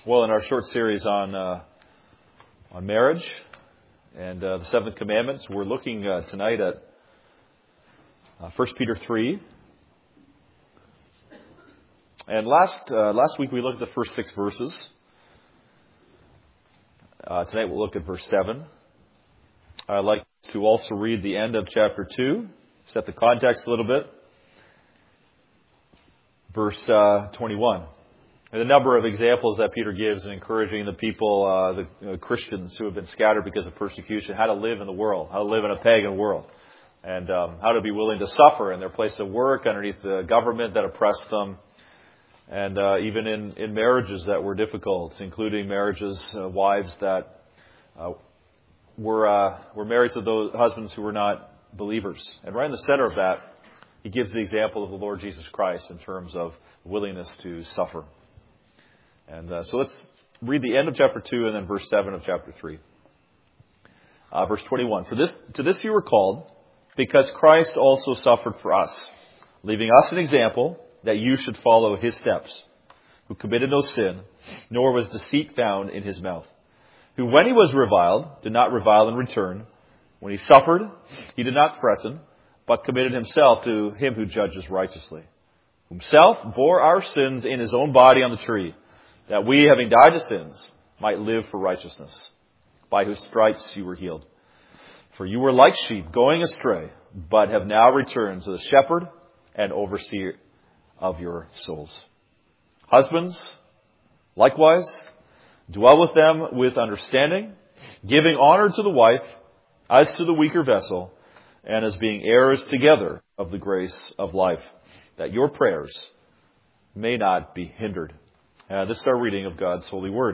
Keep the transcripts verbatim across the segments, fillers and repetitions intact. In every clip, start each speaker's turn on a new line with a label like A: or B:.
A: Well, in our short series on uh, on marriage and uh, the seventh commandments, we're looking uh, tonight at uh, First Peter three. And last uh, last week we looked at the first six verses. Uh, tonight we'll look at verse seven. I'd like to also read the end of chapter two, set the context a little bit. Verse uh, twenty-one. And a number of examples that Peter gives in encouraging the people, uh, the you know, Christians who have been scattered because of persecution, how to live in the world, how to live in a pagan world, and um, how to be willing to suffer in their place of work underneath the government that oppressed them, and uh, even in, in marriages that were difficult, including marriages, uh, wives that uh, were uh, were married to those husbands who were not believers. And right in the center of that, he gives the example of the Lord Jesus Christ in terms of willingness to suffer. And uh, so let's read the end of chapter two and then verse seven of chapter three. Uh, verse twenty-one. For this, to this you were called, because Christ also suffered for us, leaving us an example that you should follow his steps, who committed no sin, nor was deceit found in his mouth, who when he was reviled, did not revile in return. When he suffered, he did not threaten, but committed himself to him who judges righteously, who himself bore our sins in his own body on the tree, that we, having died to sins, might live for righteousness, by whose stripes you were healed. For you were like sheep going astray, but have now returned to the shepherd and overseer of your souls. Husbands, likewise, dwell with them with understanding, giving honor to the wife as to the weaker vessel, and as being heirs together of the grace of life, that your prayers may not be hindered. Uh, this is our reading of God's holy word.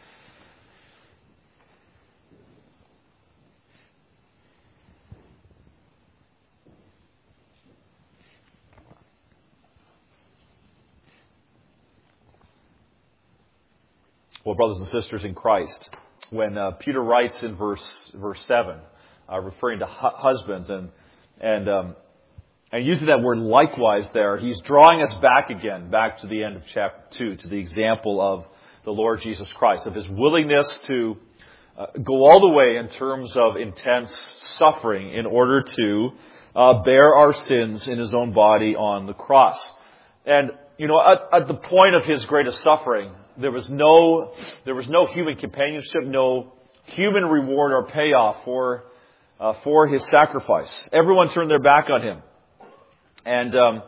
A: Well, brothers and sisters in Christ, when uh, Peter writes in verse verse seven, uh, referring to hu- husbands and and um, and using that word likewise there, he's drawing us back again, back to the end of chapter two, to the example of the Lord Jesus Christ, of his willingness to uh, go all the way in terms of intense suffering in order to uh, bear our sins in his own body on the cross. And, you know, at, at the point of his greatest suffering, there was no, there was no human companionship, no human reward or payoff for, uh, for his sacrifice. Everyone turned their back on him. And um,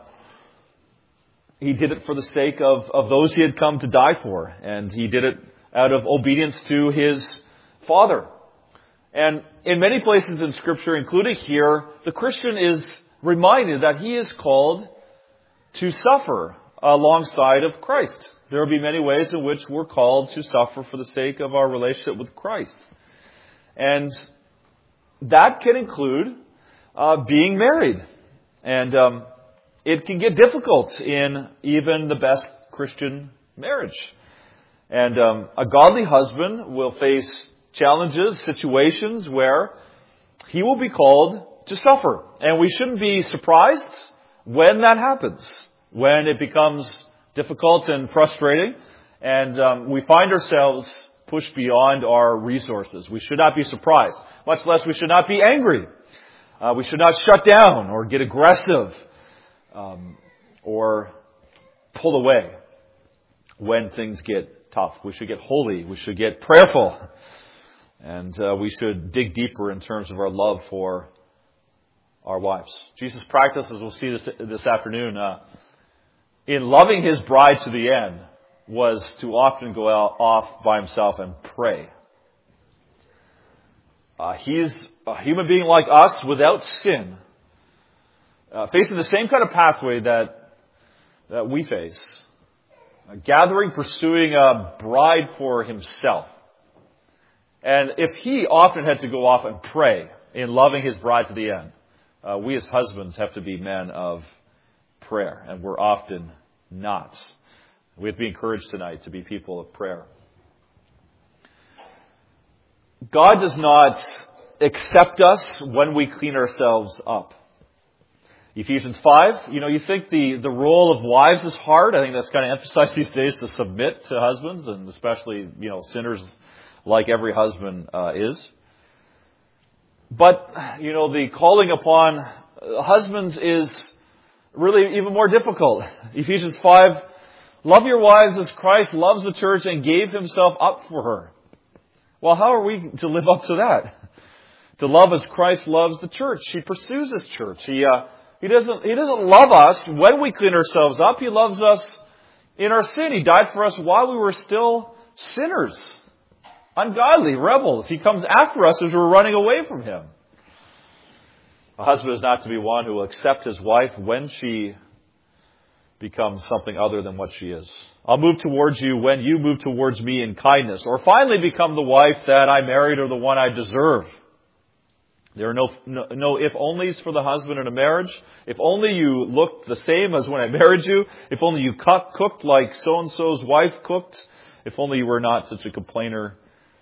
A: he did it for the sake of, of those he had come to die for. And he did it out of obedience to his Father. And in many places in Scripture, including here, the Christian is reminded that he is called to suffer alongside of Christ. There will be many ways in which we're called to suffer for the sake of our relationship with Christ. And that can include uh, being married. And um, it can get difficult in even the best Christian marriage. And um, a godly husband will face challenges, situations where he will be called to suffer. And we shouldn't be surprised when that happens, when it becomes difficult and frustrating, and um, we find ourselves pushed beyond our resources. We should not be surprised, much less we should not be angry. Uh, we should not shut down or get aggressive um, or pull away when things get tough. We should get holy. We should get prayerful. And uh, we should dig deeper in terms of our love for our wives. Jesus' practice, as we'll see this, this afternoon, uh, in loving his bride to the end, was to often go out, off by himself and pray. Uh, he's a human being like us without sin, uh, facing the same kind of pathway that that we face, uh, gathering, pursuing a bride for himself. And if he often had to go off and pray in loving his bride to the end, uh, we as husbands have to be men of prayer, and we're often not. We have to be encouraged tonight to be people of prayer. God does not accept us when we clean ourselves up. Ephesians five, you know, you think the, the role of wives is hard. I think that's kind of emphasized these days, to submit to husbands, and especially, you know, sinners like every husband uh, is. But, you know, the calling upon husbands is really even more difficult. Ephesians five, love your wives as Christ loves the church and gave himself up for her. Well, how are we to live up to that? To love as Christ loves the church. He pursues his church. He uh, he doesn't he doesn't love us when we clean ourselves up. He loves us in our sin. He died for us while we were still sinners, ungodly, rebels. He comes after us as we're running away from him. A husband is not to be one who will accept his wife when she becomes something other than what she is. I'll move towards you when you move towards me in kindness. Or finally become the wife that I married or the one I deserve. There are no, no, no if-onlys for the husband in a marriage. If only you looked the same as when I married you. If only you cook, cooked like so-and-so's wife cooked. If only you were not such a complainer.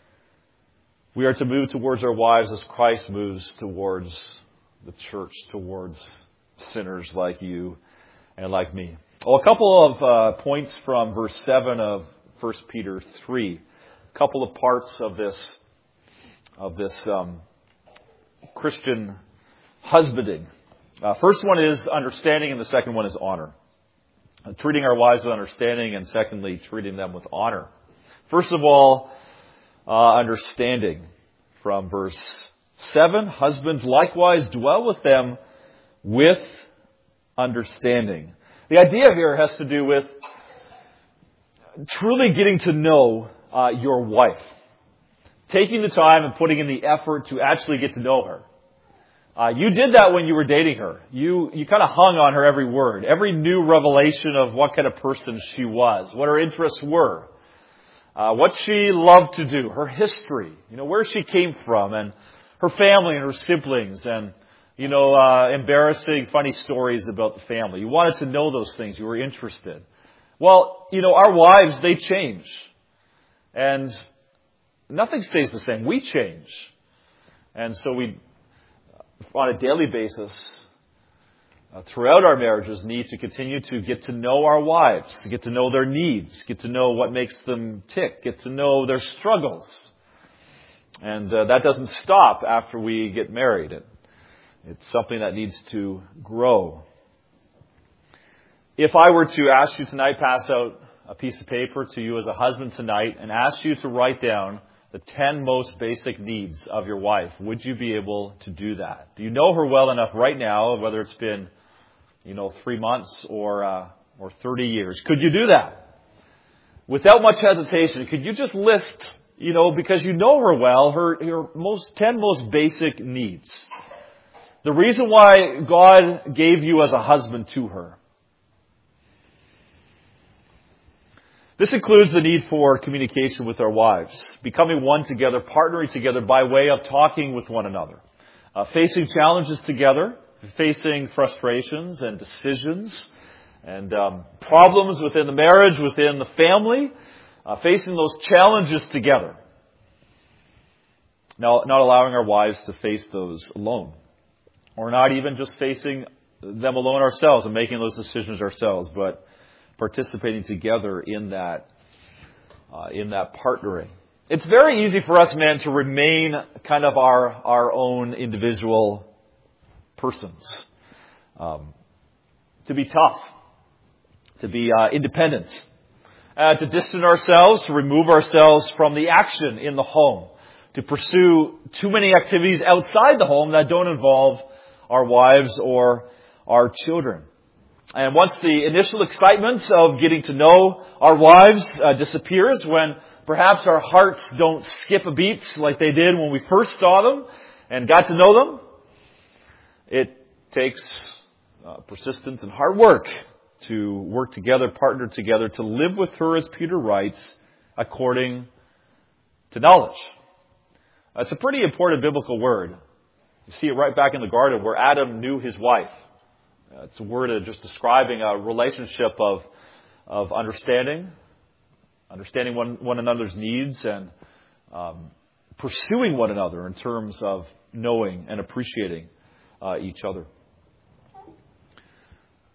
A: We are to move towards our wives as Christ moves towards the church, towards sinners like you and like me. Well, a couple of uh, points from verse seven of First Peter three. A couple of parts of this, of this um, Christian husbanding. Uh, first one is understanding, and the second one is honor. Uh, treating our wives with understanding, and secondly, treating them with honor. First of all, uh, understanding. From verse seven, husbands likewise dwell with them with understanding. The idea here has to do with truly getting to know uh, your wife. Taking the time and putting in the effort to actually get to know her. Uh, you did that when you were dating her. You you kind of hung on her every word, every new revelation of what kind of person she was, what her interests were, uh, what she loved to do, her history, you know, where she came from, and her family and her siblings, and, you know, uh, embarrassing, funny stories about the family. You wanted to know those things. You were interested. Well, you know, our wives, they change. And nothing stays the same. We change. And so we, on a daily basis, uh, throughout our marriages, need to continue to get to know our wives, to get to know their needs, get to know what makes them tick, get to know their struggles. And uh, that doesn't stop after we get married. It, it's something that needs to grow. If I were to ask you tonight, pass out a piece of paper to you as a husband tonight, and ask you to write down the ten most basic needs of your wife, would you be able to do that? Do you know her well enough right now, whether it's been, you know, three months or uh, or thirty years? Could you do that? Without much hesitation, could you just list, you know, because you know her well, her, her most ten most basic needs. The reason why God gave you as a husband to her. This includes the need for communication with our wives, becoming one together, partnering together by way of talking with one another, uh, facing challenges together, facing frustrations and decisions and um, problems within the marriage, within the family, uh, facing those challenges together. Now, not allowing our wives to face those alone, or not even just facing them alone ourselves and making those decisions ourselves, but participating together in that, uh, in that partnering. It's very easy for us men to remain kind of our our own individual persons, um, to be tough, to be uh, independent, uh, to distance ourselves, to remove ourselves from the action in the home, to pursue too many activities outside the home that don't involve our wives or our children. And once the initial excitement of getting to know our wives uh, disappears, when perhaps our hearts don't skip a beat like they did when we first saw them and got to know them, it takes uh, persistence and hard work to work together, partner together, to live with her, as Peter writes, according to knowledge. It's a pretty important biblical word. You see it right back in the garden where Adam knew his wife. Uh, it's a word of just describing a relationship of of understanding, understanding one, one another's needs, and um, pursuing one another in terms of knowing and appreciating uh, each other.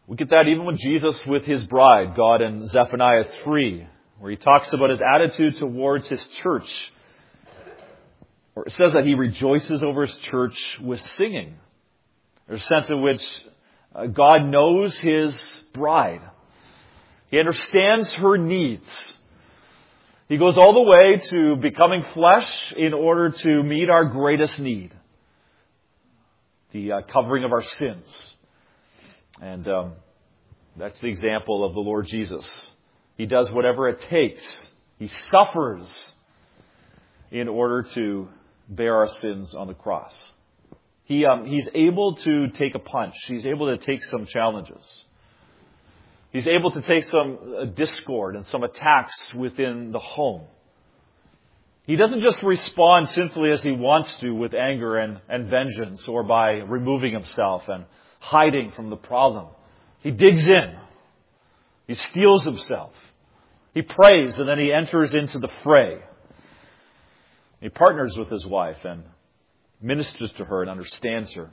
A: We get that even with Jesus with His bride, God in Zephaniah three, where He talks about His attitude towards His church. Or it says that He rejoices over His church with singing. There's a sense in which God knows His bride. He understands her needs. He goes all the way to becoming flesh in order to meet our greatest need. The uh, covering of our sins. And um, that's the example of the Lord Jesus. He does whatever it takes. He suffers in order to bear our sins on the cross. He um, He's able to take a punch. He's able to take some challenges. He's able to take some uh, discord and some attacks within the home. He doesn't just respond simply as He wants to with anger and, and vengeance or by removing Himself and hiding from the problem. He digs in. He steels Himself. He prays and then He enters into the fray. He partners with His wife and ministers to her and understands her.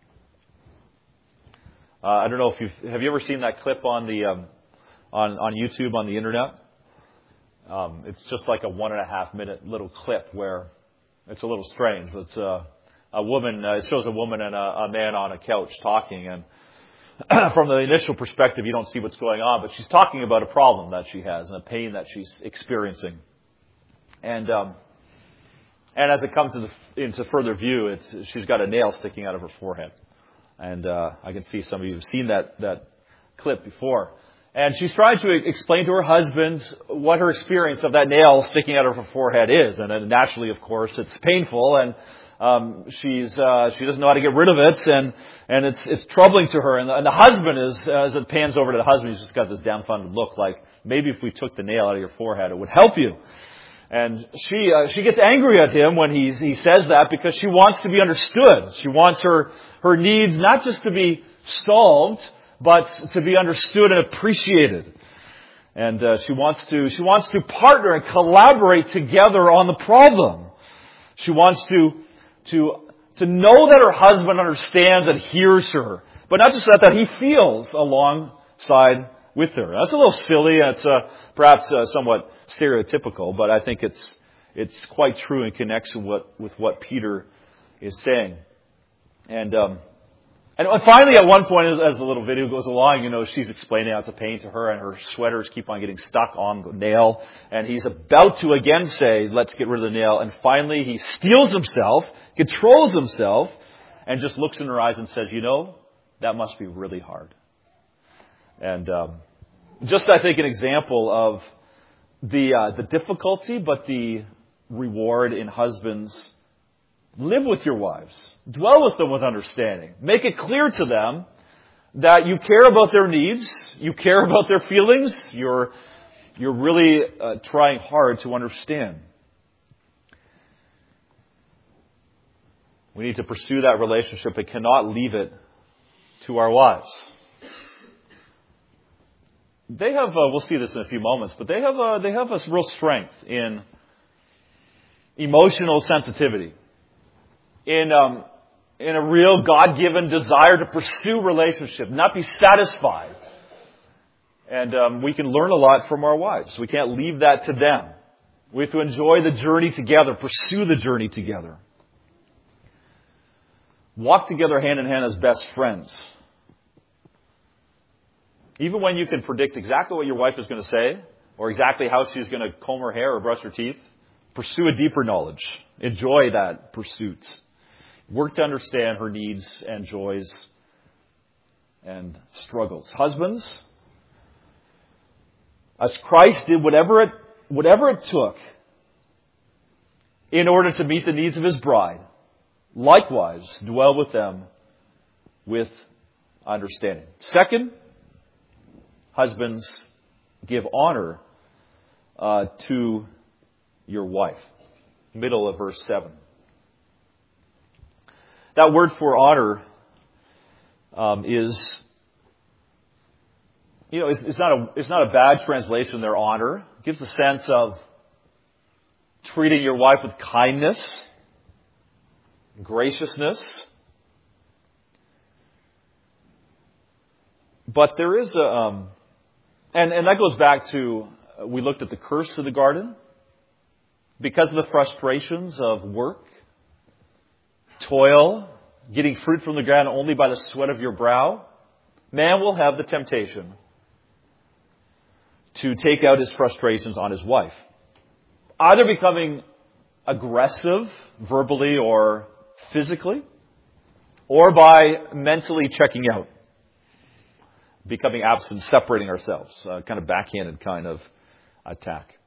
A: Uh, I don't know if you've have you ever seen that clip on the um, on on YouTube on the internet. Um, it's just like a one and a half minute little clip where it's a little strange. But it's a, a woman. Uh, it shows a woman and a, a man on a couch talking, and from the initial perspective, you don't see what's going on. But she's talking about a problem that she has and a pain that she's experiencing, and um, and as it comes into, into further view, it's she's got a nail sticking out of her forehead. And uh, I can see some of you have seen that, that clip before. And she's trying to explain to her husband what her experience of that nail sticking out of her forehead is. And then naturally, of course, it's painful, and um, she's uh, she doesn't know how to get rid of it, and and it's it's troubling to her. And the, and the husband is, as it pans over to the husband, he's just got this dumbfounded look, like maybe if we took the nail out of your forehead, it would help you. And she uh, she gets angry at him when he's, he says that, because she wants to be understood. She wants her her needs not just to be solved, but to be understood and appreciated. And uh, she wants to she wants to partner and collaborate together on the problem. She wants to to to know that her husband understands and hears her, but not just that, that he feels alongside with her. That's a little silly. It's uh, perhaps uh, somewhat stereotypical, but I think it's it's quite true in connection with, with what Peter is saying. And um, and finally, at one point, as, as the little video goes along, you know, she's explaining how it's a pain to her, and her sweaters keep on getting stuck on the nail. And he's about to again say, "Let's get rid of the nail." And finally, he steels himself, controls himself, and just looks in her eyes and says, "You know, that must be really hard." And um, just, I think, an example of the uh, the difficulty, but the reward in husbands. Live with your wives. Dwell with them with understanding. Make it clear to them that you care about their needs, you care about their feelings, you're you're really uh, trying hard to understand. We need to pursue that relationship and cannot leave it to our wives. They have, uh, we'll see this in a few moments, but they have a, they have a real strength in emotional sensitivity, in um, in a real God-given desire to pursue relationship, not be satisfied. And um, we can learn a lot from our wives. We can't leave that to them. We have to enjoy the journey together, pursue the journey together. Walk together hand in hand as best friends. Even when you can predict exactly what your wife is going to say, or exactly how she's going to comb her hair or brush her teeth, pursue a deeper knowledge. Enjoy that pursuit. Work to understand her needs and joys and struggles. Husbands, as Christ did whatever it, whatever it took in order to meet the needs of His bride, likewise dwell with them with understanding. Second, husbands, give honor uh, to your wife. Middle of verse seven. That word for honor um, is, you know, it's, it's not a it's not a bad translation there. Honor it gives the sense of treating your wife with kindness, graciousness. But there is a, um, and, and that goes back to, uh, we looked at the curse of the garden. Because of the frustrations of work, toil, getting fruit from the ground only by the sweat of your brow, man will have the temptation to take out his frustrations on his wife. Either becoming aggressive, verbally or physically, or by mentally checking out, becoming absent, separating ourselves, uh, kind of backhanded kind of attack.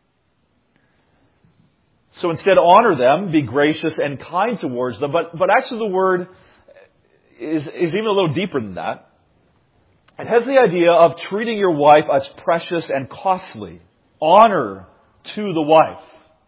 A: So instead, honor them, be gracious and kind towards them. But, but actually the word is, is even a little deeper than that. It has the idea of treating your wife as precious and costly. Honor to the wife.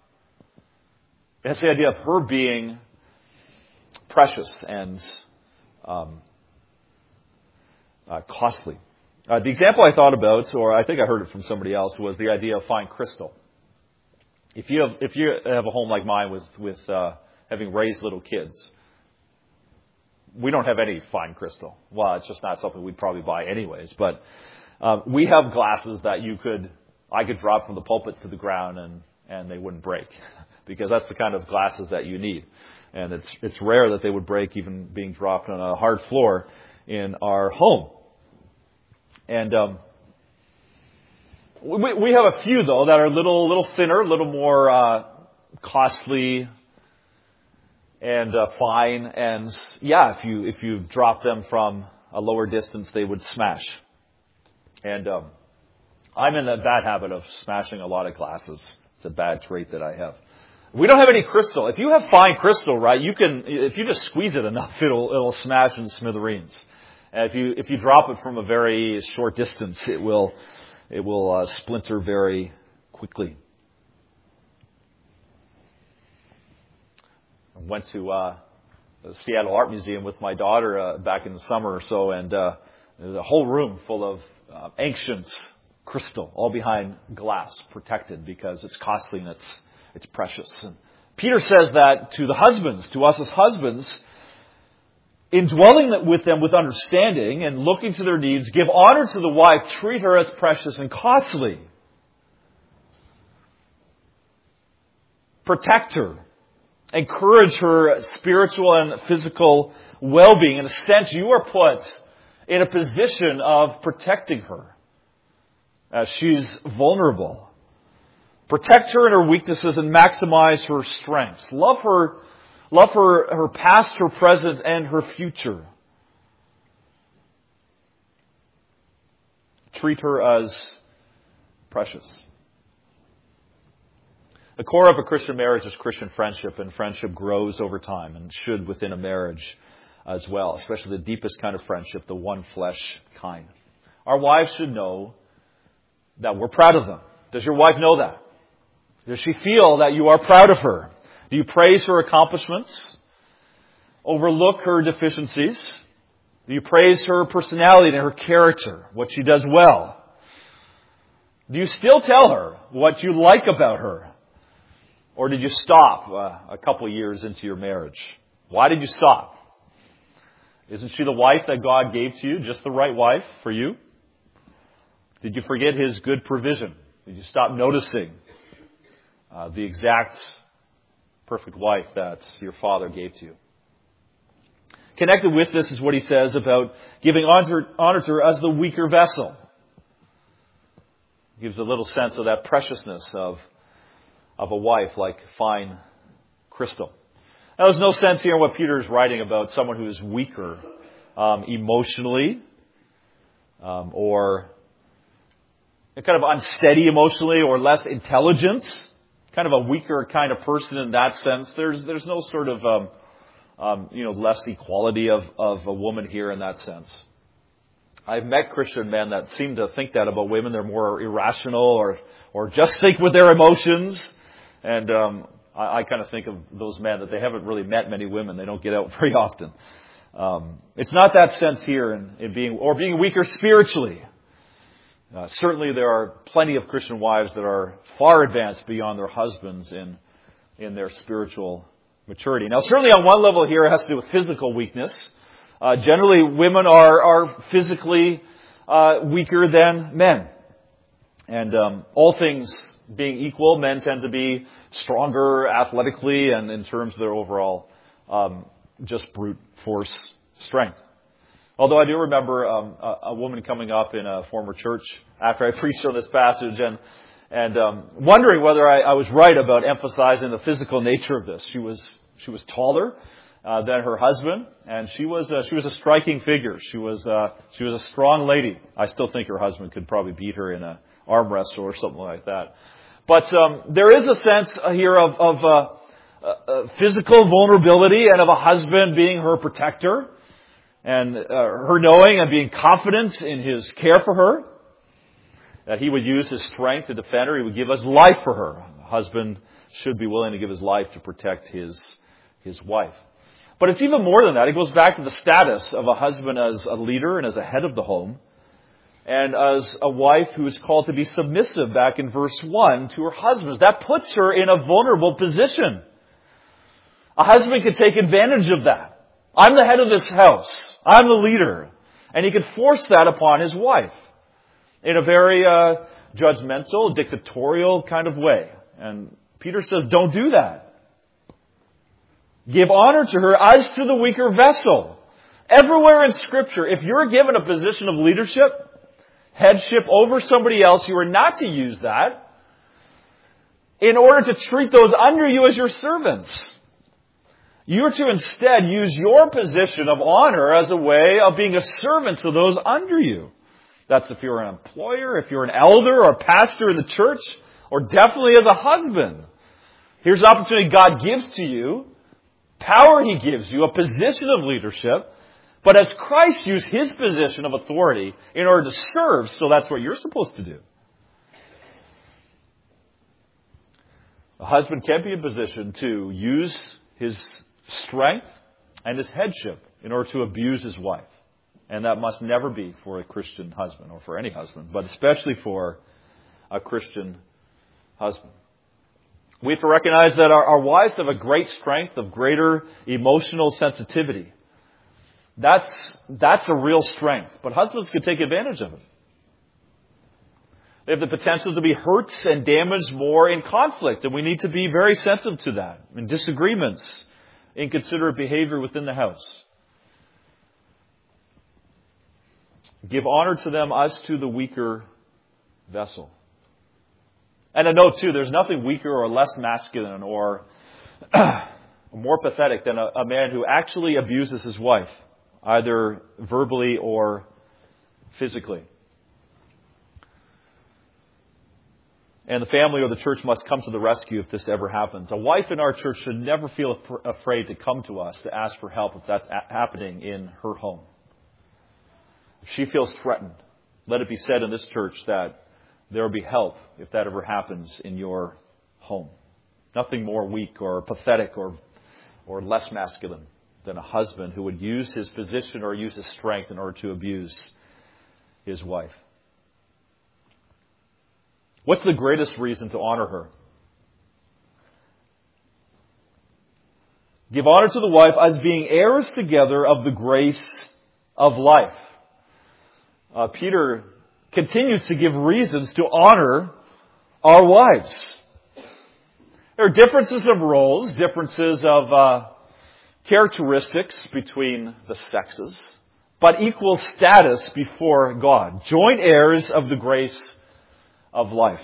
A: It has the idea of her being precious and um, uh, costly. Uh, the example I thought about, or I think I heard it from somebody else, was the idea of fine crystal. If you have if you have a home like mine with with uh, having raised little kids, we don't have any fine crystal. Well, it's just not something we'd probably buy anyways. But um, we have glasses that you could I could drop from the pulpit to the ground and and they wouldn't break, because that's the kind of glasses that you need. And it's it's rare that they would break even being dropped on a hard floor in our home. And um, we, we have a few though that are a little little thinner, a little more uh, costly and uh, fine. And yeah, if you if you drop them from a lower distance, they would smash. And um, I'm in a bad habit of smashing a lot of glasses. It's a bad trait that I have. We don't have any crystal. If you have fine crystal, right, you can, if you just squeeze it enough, it'll it'll smash in smithereens. And if you if you drop it from a very short distance, it will it will uh, splinter very quickly. I went to uh, the Seattle Art Museum with my daughter uh, back in the summer or so, and uh, there's a whole room full of uh, ancient crystal, all behind glass, protected because it's costly and it's it's precious. And Peter says that to the husbands, to us as husbands, in dwelling with them with understanding and looking to their needs, give honor to the wife, treat her as precious and costly. Protect her. Encourage her spiritual and physical well-being. In a sense, you are put in a position of protecting her as she's vulnerable. Protect her in her weaknesses and maximize her strengths. Love her, love her, her past, her present, and her future. Treat her as precious. The core of a Christian marriage is Christian friendship, and friendship grows over time and should within a marriage as well, especially the deepest kind of friendship, the one flesh kind. Our wives should know that we're proud of them. Does your wife know that? Does she feel that you are proud of her? Do you praise her accomplishments? Overlook her deficiencies? Do you praise her personality and her character, what she does well? Do you still tell her what you like about her? Or did you stop uh, a couple years into your marriage? Why did you stop? Isn't she the wife that God gave to you, just the right wife for you? Did you forget His good provision? Did you stop noticing uh, the exact perfect wife that your Father gave to you? Connected with this is what he says about giving honor, honor to her as the weaker vessel. Gives a little sense of that preciousness of, of a wife like fine crystal. Now, there's no sense here in what Peter is writing about someone who is weaker um, emotionally um, or kind of unsteady emotionally or less intelligent, kind of a weaker kind of person in that sense. There's there's no sort of um, um, you know less equality of, of a woman here in that sense. I've met Christian men that seem to think that about women. They're more irrational or or just think with their emotions. And um, I, I kind of think of those men that they haven't really met many women. They don't get out very often. Um, it's not that sense here in, in being or being weaker spiritually. Uh, certainly there are plenty of Christian wives that are far advanced beyond their husbands in in their spiritual maturity. Now, certainly on one level here it has to do with physical weakness. Uh, generally, women are, are physically uh, weaker than men. And um, all things being equal, men tend to be stronger athletically and in terms of their overall um, just brute force strength. Although I do remember um, a, a woman coming up in a former church after I preached on this passage and and um, wondering whether I, I was right about emphasizing the physical nature of this. She was she was taller uh, than her husband, and she was uh, she was a striking figure. She was uh, she was a strong lady. I still think her husband could probably beat her in a arm wrestle or something like that. But um, there is a sense here of, of uh, uh, physical vulnerability and of a husband being her protector and uh, her knowing and being confident in his care for her, that he would use his strength to defend her. He would give his life for her. A husband should be willing to give his life to protect his his wife. But it's even more than that. It goes back to the status of a husband as a leader and as a head of the home, and as a wife who is called to be submissive back in verse one to her husbands. That puts her in a vulnerable position. A husband could take advantage of that. I'm the head of this house. I'm the leader. And he could force that upon his wife in a very uh, judgmental, dictatorial kind of way. And Peter says, don't do that. Give honor to her as to the weaker vessel. Everywhere in Scripture, if you're given a position of leadership, headship over somebody else, you are not to use that in order to treat those under you as your servants. You are to instead use your position of honor as a way of being a servant to those under you. That's if you're an employer, if you're an elder or a pastor in the church, or definitely as a husband. Here's an opportunity God gives to you, power He gives you, a position of leadership. But as Christ used His position of authority in order to serve, so that's what you're supposed to do. A husband can be in position to use his strength and his headship in order to abuse his wife. And that must never be for a Christian husband, or for any husband, but especially for a Christian husband. We have to recognize that our, our wives have a great strength of greater emotional sensitivity. That's, that's a real strength, but husbands can take advantage of it. They have the potential to be hurt and damaged more in conflict, and we need to be very sensitive to that, in disagreements, inconsiderate behavior within the house. Give honor to them as to the weaker vessel. And a note too, there's nothing weaker or less masculine or more pathetic than a, a man who actually abuses his wife, either verbally or physically. And the family or the church must come to the rescue if this ever happens. A wife in our church should never feel afraid to come to us to ask for help if that's happening in her home. If she feels threatened, let it be said in this church that there will be help if that ever happens in your home. Nothing more weak or pathetic or, or less masculine than a husband who would use his position or use his strength in order to abuse his wife. What's the greatest reason to honor her? Give honor to the wife as being heirs together of the grace of life. Uh, Peter continues to give reasons to honor our wives. There are differences of roles, differences of uh, characteristics between the sexes, but equal status before God. Joint heirs of the grace of life.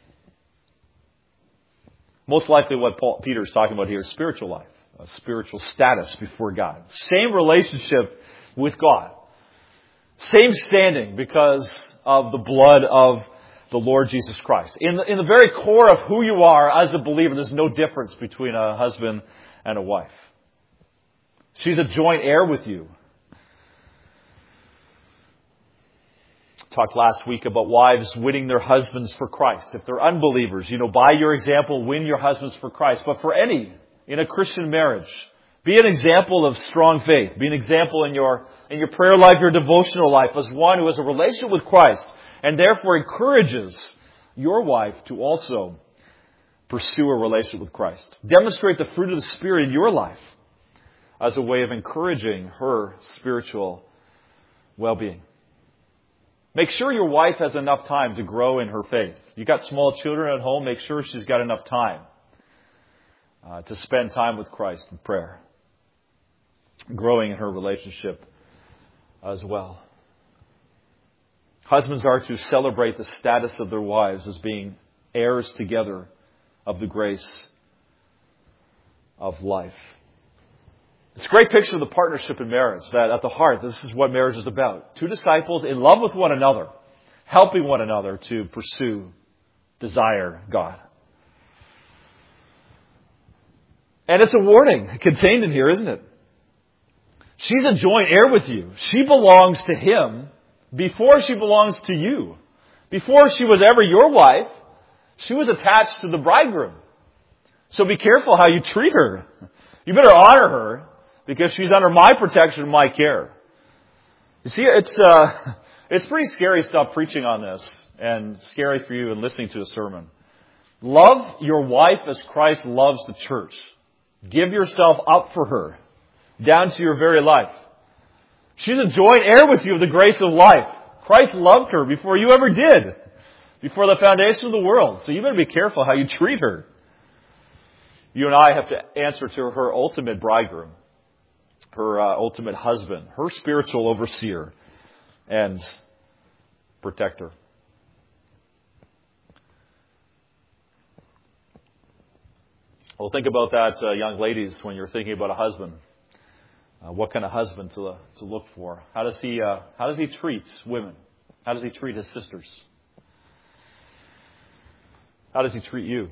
A: Most likely what Paul, Peter is talking about here is spiritual life, a spiritual status before God. Same relationship with God. Same standing because of the blood of the Lord Jesus Christ. In the, in the very core of who you are as a believer, there's no difference between a husband and a wife. She's a joint heir with you. Talked last week about wives winning their husbands for Christ. If they're unbelievers, you know, by your example, win your husbands for Christ. But for any, in a Christian marriage, be an example of strong faith. Be an example in your, in your prayer life, your devotional life, as one who has a relationship with Christ and therefore encourages your wife to also pursue a relationship with Christ. Demonstrate the fruit of the Spirit in your life as a way of encouraging her spiritual well-being. Make sure your wife has enough time to grow in her faith. You got small children at home, make sure she's got enough time uh, to spend time with Christ in prayer, growing in her relationship as well. Husbands are to celebrate the status of their wives as being heirs together of the grace of life. It's a great picture of the partnership in marriage, that at the heart, this is what marriage is about. Two disciples in love with one another, helping one another to pursue, desire God. And it's a warning contained in here, isn't it? She's a joint heir with you. She belongs to him before she belongs to you. Before she was ever your wife, she was attached to the bridegroom. So be careful how you treat her. You better honor her, because she's under my protection and my care. You see, it's uh, it's pretty scary stuff preaching on this, and scary for you in listening to a sermon. Love your wife as Christ loves the church. Give yourself up for her, down to your very life. She's a joint heir with you of the grace of life. Christ loved her before you ever did, before the foundation of the world. So you better be careful how you treat her. You and I have to answer to her ultimate bridegroom, her uh, ultimate husband, her spiritual overseer and protector. Well, think about that, uh, young ladies, when you're thinking about a husband. Uh, what kind of husband to uh, to look for? How does he uh, how does he treat women? How does he treat his sisters? How does he treat you?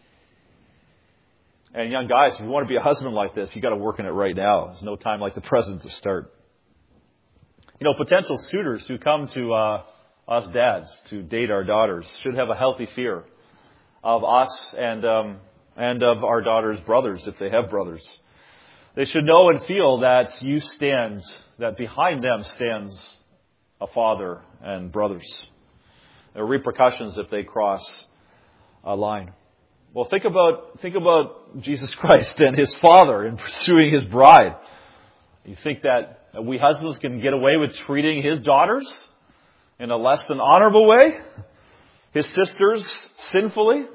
A: And young guys, if you want to be a husband like this, you got to work in it right now. There's no time like the present to start. You know, potential suitors who come to uh, us dads to date our daughters should have a healthy fear of us and um, and of our daughters' brothers, if they have brothers. They should know and feel that you stand, that behind them stands a father and brothers. There are repercussions if they cross a line. Well, think about think about Jesus Christ and his Father in pursuing his bride. You think that we husbands can get away with treating his daughters in a less than honorable way? His sisters sinfully?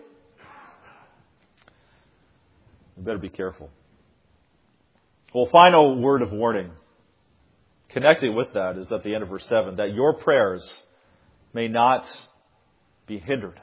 A: We better be careful. Well, final word of warning, connected with that, is at the end of verse seven, that your prayers may not be hindered.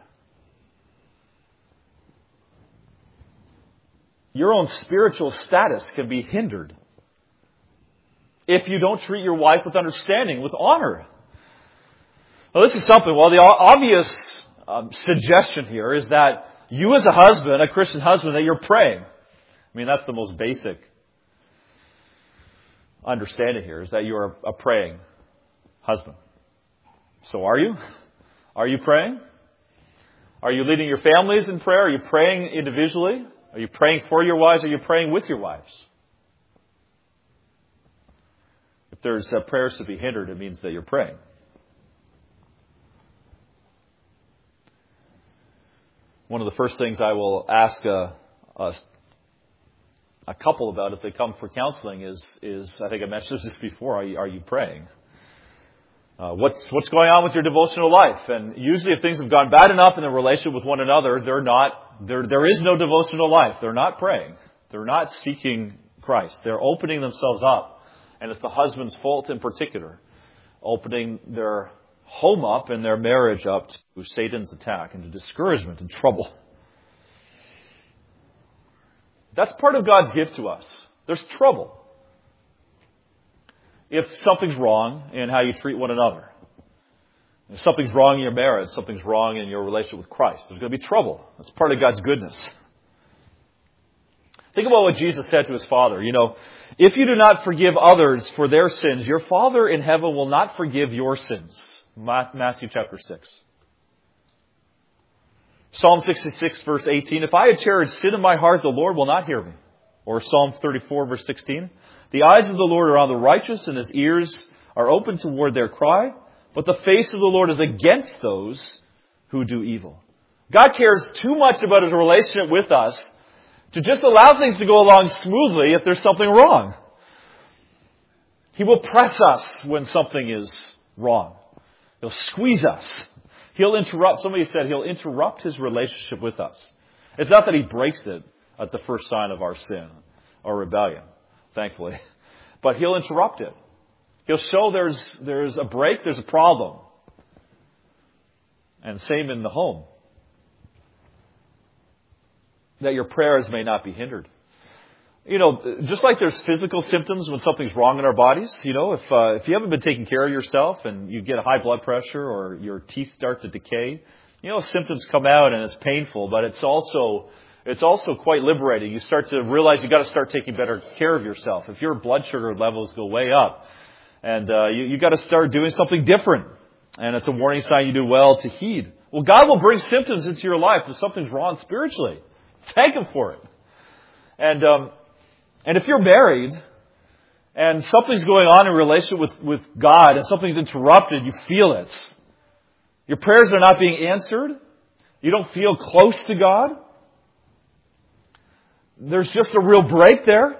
A: Your own spiritual status can be hindered if you don't treat your wife with understanding, with honor. Well, this is something, well, the obvious um, suggestion here is that you as a husband, a Christian husband, that you're praying. I mean, that's the most basic understanding here, is that you're a praying husband. So are you? Are you praying? Are you leading your families in prayer? Are you praying individually? Are you praying for your wives? Are you praying with your wives? If there's uh, prayers to be hindered, it means that you're praying. One of the first things I will ask a, a, a couple about if they come for counseling is, is I think I mentioned this before, are you, are you praying? Uh, what's what's going on with your devotional life? And usually if things have gone bad enough in their relationship with one another, they're not, there there is no devotional life. They're not praying. They're not seeking Christ. They're opening themselves up. And it's the husband's fault in particular, opening their home up and their marriage up to Satan's attack and to discouragement and trouble. That's part of God's gift to us. There's trouble if something's wrong in how you treat one another. If something's wrong in your marriage, something's wrong in your relationship with Christ, there's going to be trouble. That's part of God's goodness. Think about what Jesus said to his Father. You know, if you do not forgive others for their sins, your Father in heaven will not forgive your sins. Matthew chapter six. Psalm sixty-six verse eighteen. If I had cherished sin in my heart, the Lord will not hear me. Or Psalm thirty-four verse sixteen. The eyes of the Lord are on the righteous, and his ears are open toward their cry. But the face of the Lord is against those who do evil. God cares too much about his relationship with us to just allow things to go along smoothly if there's something wrong. He will press us when something is wrong. He'll squeeze us. He'll interrupt. Somebody said he'll interrupt his relationship with us. It's not that he breaks it at the first sign of our sin or rebellion, thankfully. But he'll interrupt it. He'll show there's there's a break, there's a problem. And same in the home. That your prayers may not be hindered. You know, just like there's physical symptoms when something's wrong in our bodies, you know, if uh, if you haven't been taking care of yourself and you get a high blood pressure or your teeth start to decay, you know, symptoms come out and it's painful, but it's also it's also quite liberating. You start to realize you got to start taking better care of yourself. If your blood sugar levels go way up, and uh, you you got to start doing something different, and it's a warning sign you do well to heed. Well, God will bring symptoms into your life if something's wrong spiritually. Thank Him for it. And um, and if you're married and something's going on in relation with, with God and something's interrupted, you feel it. Your prayers are not being answered. You don't feel close to God. There's just a real break there.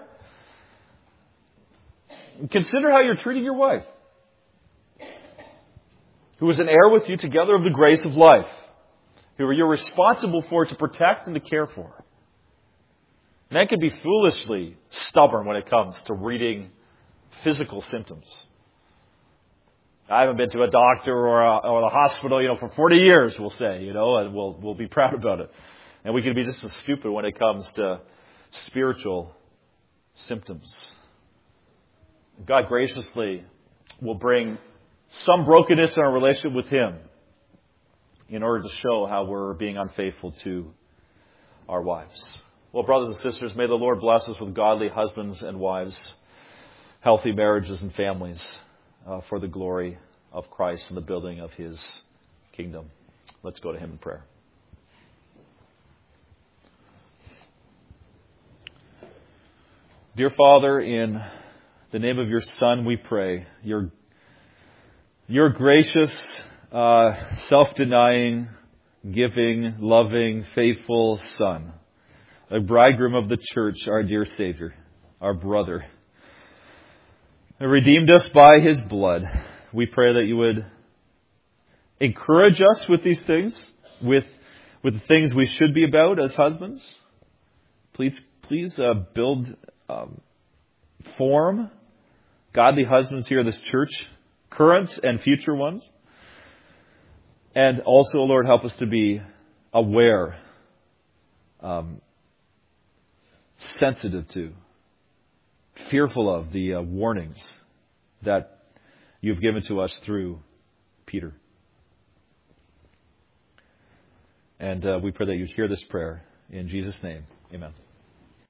A: Consider how you're treating your wife, who is an heir with you together of the grace of life, who you're responsible for to protect and to care for. Men can be foolishly stubborn when it comes to reading physical symptoms. I haven't been to a doctor or a, or the hospital, you know, for forty years, we'll say, you know, and we'll we'll be proud about it. And we can be just as stupid when it comes to spiritual symptoms. God graciously will bring some brokenness in our relationship with Him in order to show how we're being unfaithful to our wives. Well, brothers and sisters, may the Lord bless us with godly husbands and wives, healthy marriages and families uh, for the glory of Christ and the building of His kingdom. Let's go to Him in prayer. Dear Father, in the name of your Son we pray, your, your gracious, uh, self-denying, giving, loving, faithful Son, a bridegroom of the church, our dear Savior, our brother, and redeemed us by His blood. We pray that you would encourage us with these things, with with the things we should be about as husbands. Please, please uh, build, um, form godly husbands here in this church, current and future ones. And also, Lord, help us to be aware, um, sensitive to, fearful of the uh, warnings that you've given to us through Peter. And uh, we pray that you hear this prayer in Jesus' name. Amen.